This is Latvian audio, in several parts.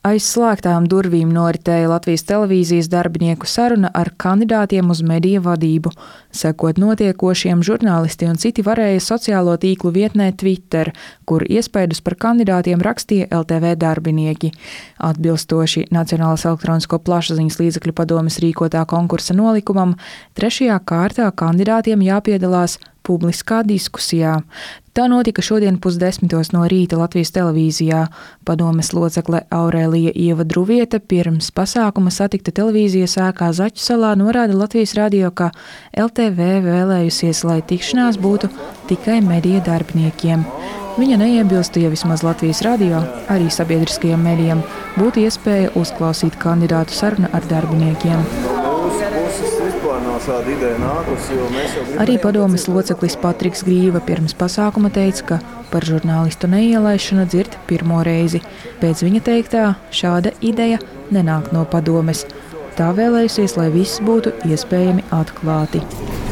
Aiz slēgtām durvīm noritēja Latvijas televīzijas darbinieku saruna ar kandidātiem uz mediju vadību. Sekot notiekošiem, žurnālisti un citi varēja sociālo tīklu vietnē Twitter, kur iespaidus par kandidātiem rakstīja LTV darbinieki. Atbilstoši Nacionālās elektronisko plašsaziņas līdzekļu padomes rīkotā konkursa nolikumam, 3. kārtā kandidātiem jāpiedalās publiskā diskusijā. Tā notika šodien 9:30 no rīta Latvijas televīzijā. Padomes locekle Aurēlija Ieva Druviete pirms pasākuma satikta televīzijas ēkā Zaķu salā norāda Latvijas radio, ka LTV vēlējusies, lai tikšanās būtu tikai mediju darbiniekiem. Viņa neiebilstu, ja vismaz Latvijas radio, arī sabiedriskajiem medijiem, būtu iespēja uzklausīt kandidātu sarunu ar darbiniekiem. Arī padomes loceklis Patriks Grīva pirms pasākuma teica, ka par žurnālistu neielaišanu dzird pirmo reizi. Pēc viņa teiktā, šāda ideja nenāk no padomes. Tā vēlējusies, lai viss būtu iespējami atklāti.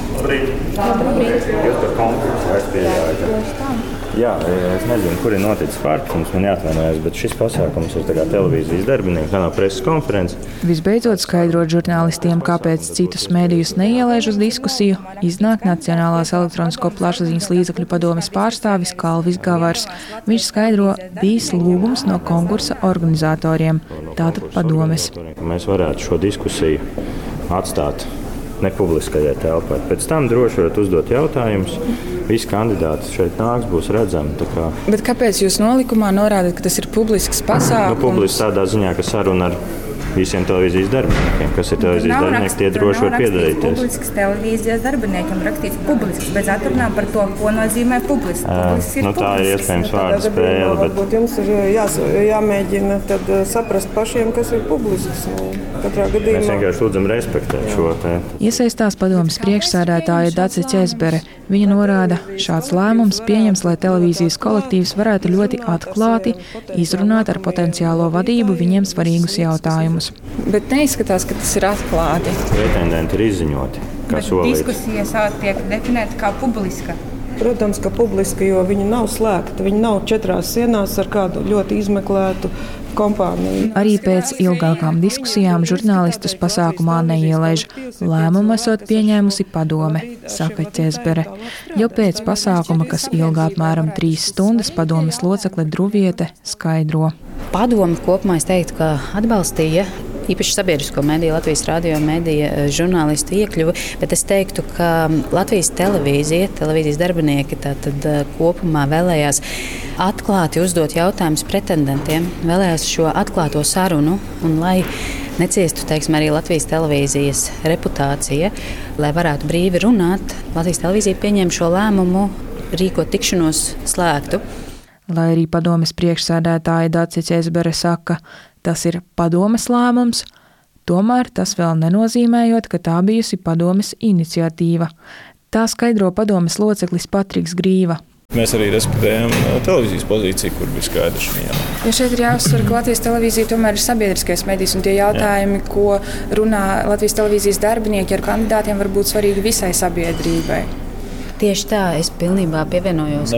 Labrīt. Jūs par konkursu aizpildījāt? Jā, es nezinu, kur ir noticis pārpratums, man jāatvainojas, bet šis pasākums ir televīzijas darbinieks, tā nav preses konference. Visbeidzot, skaidrot žurnālistiem, kāpēc citus mēdījus neielaiž uz diskusiju, iznāk Nacionālās elektronisko plašsaziņas līdzekļu padomes pārstāvis Kalvis Gavars. Viņš skaidro, bijis lūgums no konkursa organizatoriem, tātad padomes. Mēs varētu šo diskusiju atstāt nepubliskajai telpai. Pēc tam droši varat uzdot jautājumus. Visi kandidāti šeit nāks, būs redzami. Bet kāpēc jūs nolikumā norādat, ka tas ir publisks pasākums? Publisks tādā ziņā, ka saruna ar visiem televīzijas darbiniekiem, kas ir televīzijas darbinieki, tie droši var piedalīties. Publisks televīzijas darbiniekiem rakstīts publisks, bez atrunā par to, ko nozīmē publisks. Tā ir iespējams vārdu spēle. Varbūt jums ir jāmēģina tad saprast pašiem, kas ir publisks. Katrā gadījumā. Mēs vienkārši lūdzam respektēt šo te. Iesaistās padomes priekšsēdētāja Dace Ķezbere. Viņa norāda, šāds lēmums pieņems, lai televīzijas kolektīvs varētu ļoti atklāti izrunāt ar potenciālo vadību viņiem svarīgus jautājumus. Bet neizskatās, ka tas ir atklāti. Pretendenti ir izziņoti, kā solīts. Diskusija tiek definēta kā publiska. Protams, ka publiska, jo viņi nav slēgti. Viņi nav 4 sienās ar kādu ļoti izmeklētu kompāniju. Arī pēc ilgākām diskusijām žurnālistus pasākumā neielaiž. Lēmumu esot pieņēmusi padome, saka Ķezbere. Jau pēc pasākuma, kas ilgā apmēram 3 stundas, padomes locekle Druviete skaidro. Padome kopumā es teiktu, ka atbalstīja īpaši sabiedrisko mediju, Latvijas radio mediju žurnālistu iekļuvi, bet es teiktu, ka Latvijas televīzijas darbinieki tātad kopumā vēlējās atklāti uzdot jautājumus pretendentiem, vēlējās šo atklāto sarunu, un lai neciestu, arī Latvijas televīzijas reputācija, lai varētu brīvi runāt, Latvijas televīzija pieņēma šo lēmumu rīkot tikšanos slēgtu. Lai arī padomes priekšsēdētāja Dace Ķezbere saka, tas ir padomes lēmums, tomēr tas vēl nenozīmējot, ka tā bijusi padomes iniciatīva. Tā skaidro padomes loceklis Patriks Grīva. Mēs arī respektējam televīzijas pozīciju, kur bija skaidrs viņa. Jo šeit ir jāuzsver, ka Latvijas televīzija tomēr ir sabiedriskais medijs, un tie jautājumi, ko runā Latvijas televīzijas darbinieki ar kandidātiem, var būt svarīgi visai sabiedrībai. Tieši tā, es pilnībā pievienojos,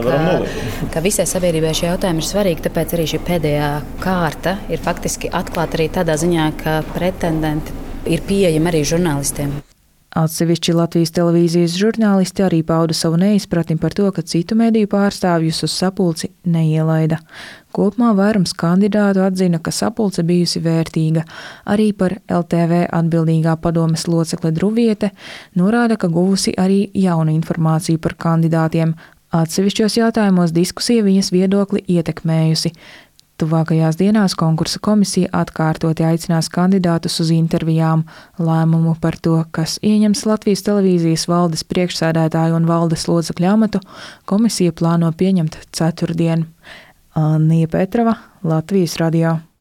ka visai sabiedrībai šie jautājumi ir svarīgi, tāpēc arī šī pēdējā kārta ir faktiski atklāta arī tādā ziņā, ka pretendenti ir pieejami arī žurnālistiem. Atsevišķi Latvijas televīzijas žurnālisti arī pauda savu neizpratni par to, ka citu mediju pārstāvjus uz sapulci neielaida. Kopumā vairums kandidātu atzina, ka sapulce bijusi vērtīga. Arī par LTV atbildīgā padomes locekle Druviete norāda, ka guvusi arī jaunu informāciju par kandidātiem. Atsevišķos jautājumos diskusija viņas viedokli ietekmējusi. Tuvākajās dienās konkursa komisija atkārtoti aicinās kandidātus uz intervijām. Lēmumu par to, kas ieņems Latvijas televīzijas valdes priekšsēdētāju un valdes locekļu amatu, komisija plāno pieņemt ceturtdien. Annija Petrova, Latvijas radio.